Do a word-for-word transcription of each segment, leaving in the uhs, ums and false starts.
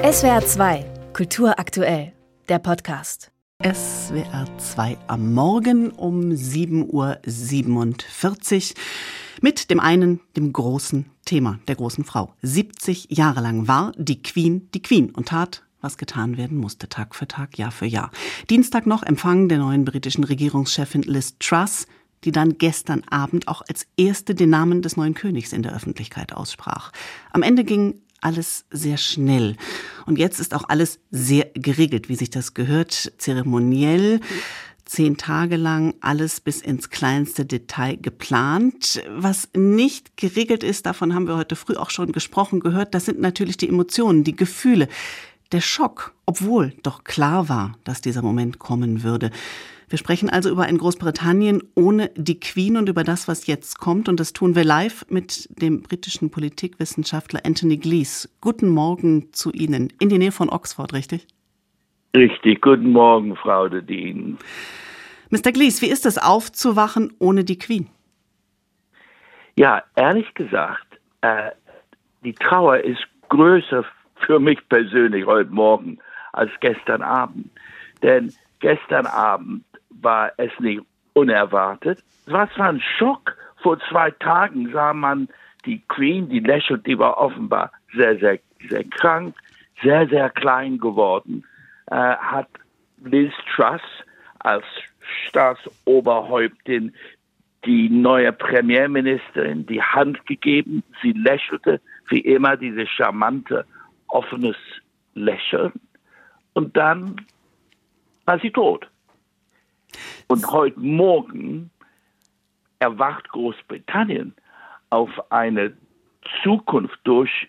S W R zwei, Kultur aktuell, der Podcast. S W R zwei am Morgen um sieben Uhr siebenundvierzig mit dem einen, dem großen Thema der großen Frau. siebzig Jahre lang war die Queen die Queen und tat, was getan werden musste, Tag für Tag, Jahr für Jahr. Dienstag noch Empfang der neuen britischen Regierungschefin Liz Truss, die dann gestern Abend auch als erste den Namen des neuen Königs in der Öffentlichkeit aussprach. Am Ende ging alles sehr schnell. Und jetzt ist auch alles sehr geregelt, wie sich das gehört, zeremoniell. Zehn Tage lang alles bis ins kleinste Detail geplant. Was nicht geregelt ist, davon haben wir heute früh auch schon gesprochen, gehört, das sind natürlich die Emotionen, die Gefühle. Der Schock, obwohl doch klar war, dass dieser Moment kommen würde. Wir sprechen also über ein Großbritannien ohne die Queen und über das, was jetzt kommt. Und das tun wir live mit dem britischen Politikwissenschaftler Anthony Gleeson. Guten Morgen zu Ihnen. In die Nähe von Oxford, richtig? Richtig. Guten Morgen, Frau de Dien. Mister Gleeson, wie ist es, aufzuwachen ohne die Queen? Ja, ehrlich gesagt, äh, die Trauer ist größer für mich persönlich heute Morgen als gestern Abend. Denn gestern Abend war es nicht unerwartet. Es war zwar ein Schock. Vor zwei Tagen sah man die Queen, die lächelt, die war offenbar sehr, sehr, sehr krank, sehr, sehr klein geworden, äh, hat Liz Truss als Staatsoberhäuptin die neue Premierministerin die Hand gegeben. Sie lächelte, wie immer, dieses charmante, offenes Lächeln. Und dann war sie tot. Und heute Morgen erwacht Großbritannien auf eine Zukunft durch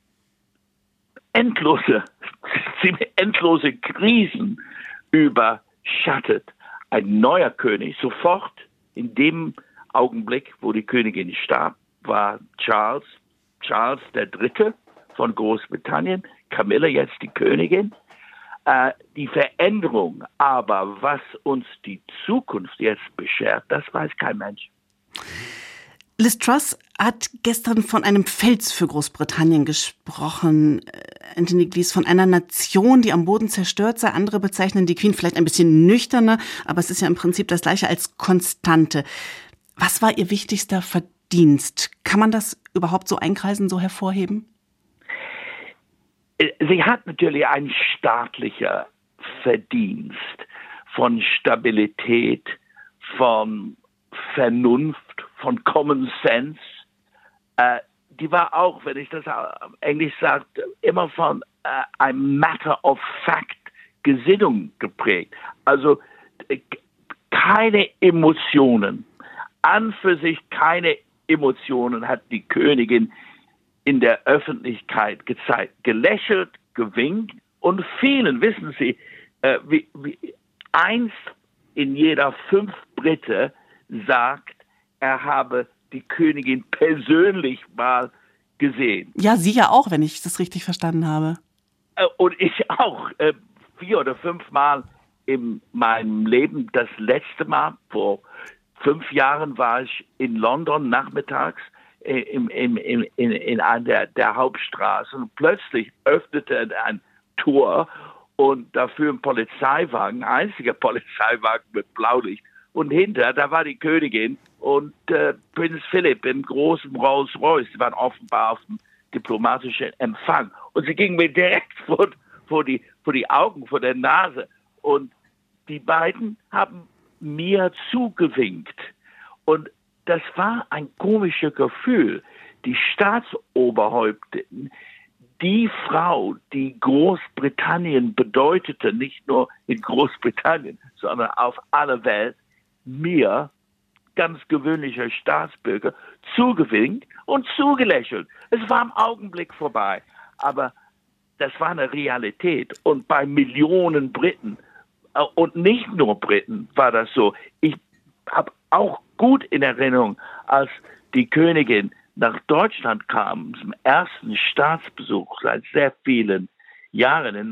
endlose, ziemlich endlose Krisen überschattet. Ein neuer König, sofort in dem Augenblick, wo die Königin starb, war Charles, Charles der Dritte von Großbritannien, Camilla jetzt die Königin. Äh, die Veränderung, aber was uns die Zukunft jetzt beschert, das weiß kein Mensch. Liz Truss hat gestern von einem Fels für Großbritannien gesprochen. Anthony Gleeson, von einer Nation, die am Boden zerstört sei. Andere bezeichnen die Queen vielleicht ein bisschen nüchterner, aber es ist ja im Prinzip das Gleiche als Konstante. Was war ihr wichtigster Verdienst? Kann man das überhaupt so einkreisen, so hervorheben? Sie hat natürlich ein staatlicher Verdienst von Stabilität, von Vernunft, von Common Sense. Äh, die war auch, wenn ich das auf Englisch sage, immer von äh, einem Matter of Fact Gesinnung geprägt. Also äh, keine Emotionen, an für sich keine Emotionen hat die Königin in der Öffentlichkeit gezeigt, gelächelt, gewinkt und vielen, wissen Sie, äh, wie, wie eins in jeder fünf Brite sagt, er habe die Königin persönlich mal gesehen. Ja, Sie ja auch, wenn ich das richtig verstanden habe. Äh, und ich auch, äh, vier oder fünf Mal in meinem Leben. Das letzte Mal, vor fünf Jahren, war ich in London nachmittags In, in, in, in, in einer der, der Hauptstraße und plötzlich öffnete ein Tor und dafür ein Polizeiwagen, ein einziger Polizeiwagen mit Blaulicht und hinter, da war die Königin und äh, Prinz Philipp in großem Rolls-Royce. Sie waren offenbar auf dem diplomatischen Empfang und sie gingen mir direkt vor, vor, die, vor die Augen, vor der Nase und die beiden haben mir zugewinkt und das war ein komisches Gefühl. Die Staatsoberhäuptin, die Frau, die Großbritannien bedeutete, nicht nur in Großbritannien, sondern auf aller Welt, mir, ganz gewöhnlicher Staatsbürger, zugewinkt und zugelächelt. Es war im Augenblick vorbei, aber das war eine Realität. Und bei Millionen Briten, und nicht nur Briten, war das so. Ich habe auch gut in Erinnerung, als die Königin nach Deutschland kam, zum ersten Staatsbesuch seit sehr vielen Jahren in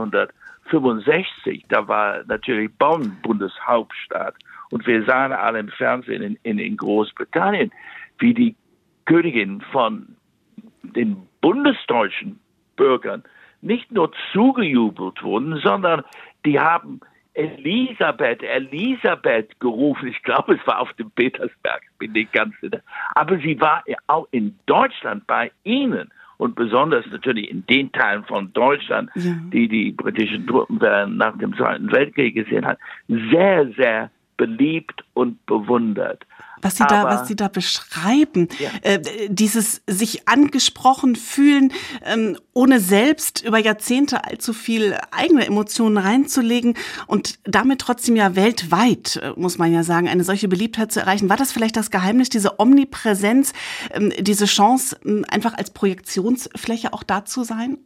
neunzehnhundertfünfundsechzig. Da war natürlich Bonn Bundeshauptstadt und wir sahen alle im Fernsehen in, in, in Großbritannien, wie die Königin von den bundesdeutschen Bürgern nicht nur zugejubelt wurden, sondern die haben Elisabeth, Elisabeth gerufen. Ich glaube, es war auf dem Petersberg, bin nicht ganz sicher. Aber sie war auch in Deutschland bei ihnen und besonders natürlich in den Teilen von Deutschland, ja. die die britischen Truppen nach dem Zweiten Weltkrieg gesehen hat, sehr, sehr beliebt und bewundert. Was Sie da, Aber, was Sie da beschreiben, ja. äh, dieses sich angesprochen fühlen, ähm, ohne selbst über Jahrzehnte allzu viel eigene Emotionen reinzulegen und damit trotzdem ja weltweit, äh, muss man ja sagen, eine solche Beliebtheit zu erreichen. War das vielleicht das Geheimnis, diese Omnipräsenz, ähm, diese Chance, äh, einfach als Projektionsfläche auch da zu sein?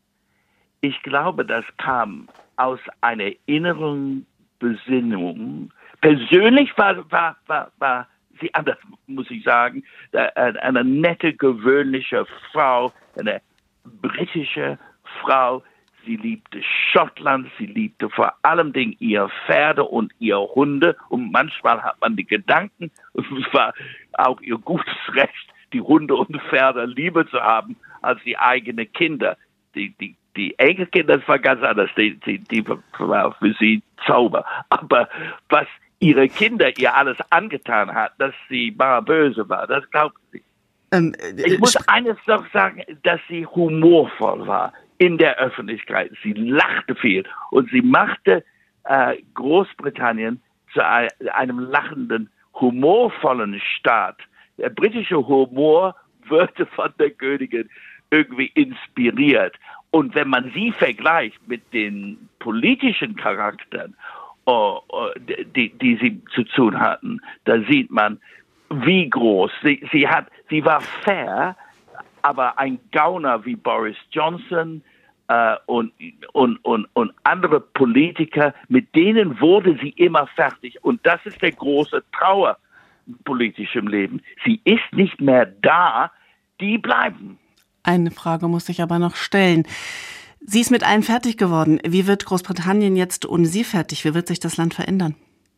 Ich glaube, das kam aus einer inneren Besinnung. Persönlich war, war, war, war sie anders, muss ich sagen, eine nette, gewöhnliche Frau, eine britische Frau. Sie liebte Schottland, sie liebte vor allem Dingen ihre Pferde und ihre Hunde. Und manchmal hat man die Gedanken, und es war auch ihr gutes Recht, die Hunde und Pferde lieber zu haben als die eigenen Kinder. Die, die, die Enkelkinder, das war ganz anders, die, die, die war für sie Zauber. Aber was ihre Kinder ihr alles angetan hat, dass sie mal böse war, das glaubt sie. Ähm, äh, ich muss eines noch sagen, dass sie humorvoll war in der Öffentlichkeit. Sie lachte viel und sie machte äh, Großbritannien zu ein, einem lachenden, humorvollen Staat. Der britische Humor wurde von der Königin irgendwie inspiriert. Und wenn man sie vergleicht mit den politischen Charakteren, Oh, oh, die, die sie zu tun hatten, da sieht man, wie groß. Sie, sie, hat, sie war fair, aber ein Gauner wie Boris Johnson äh, und, und, und, und andere Politiker, mit denen wurde sie immer fertig. Und das ist der große Trauer politisch im Leben. Sie ist nicht mehr da, die bleiben. Eine Frage muss ich aber noch stellen. Sie ist mit allem fertig geworden. Wie wird Großbritannien jetzt ohne Sie fertig? Wie wird sich das Land verändern?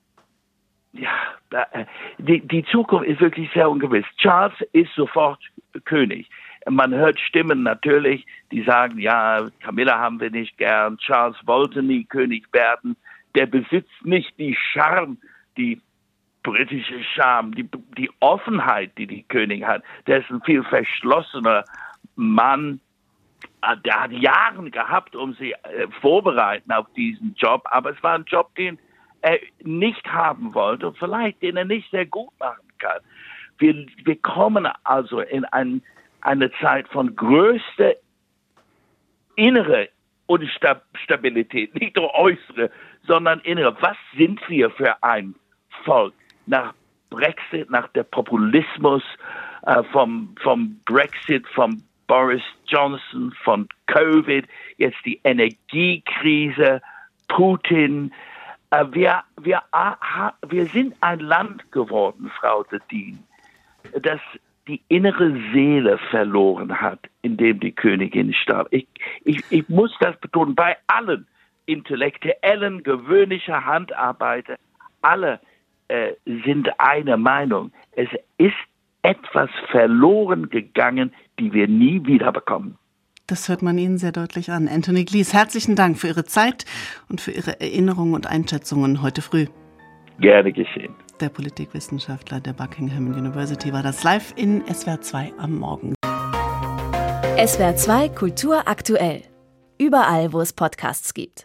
Ja, die, die Zukunft ist wirklich sehr ungewiss. Charles ist sofort König. Man hört Stimmen natürlich, die sagen, ja, Camilla haben wir nicht gern, Charles wollte nie König werden. Der besitzt nicht die Charme, die britische Charme, die, die Offenheit, die die Königin hat. Der ist ein viel verschlossener Mann. Der hat Jahre gehabt, um sie äh, vorbereiten auf diesen Job, aber es war ein Job, den er nicht haben wollte und vielleicht den er nicht sehr gut machen kann. Wir, wir kommen also in ein, eine Zeit von größter innerer Instabilität, nicht nur äußere, sondern innere. Was sind wir für ein Volk? Nach Brexit, nach der Populismus, äh, vom, vom Brexit, vom Boris Johnson, von Covid, jetzt die Energiekrise, Putin. Äh, wir, wir, äh, wir sind ein Land geworden, Frau Dedin, das die innere Seele verloren hat, in dem die Königin starb. Ich, ich, ich muss das betonen, bei allen Intellektuellen, gewöhnlichen Handarbeiter, alle äh, sind einer Meinung. Es ist etwas verloren gegangen, die wir nie wieder bekommen. Das hört man Ihnen sehr deutlich an. Anthony Glees, herzlichen Dank für Ihre Zeit und für Ihre Erinnerungen und Einschätzungen heute früh. Gerne geschehen. Der Politikwissenschaftler der Buckingham University war das live in S W R zwei am Morgen. S W R zwei Kultur aktuell. Überall, wo es Podcasts gibt.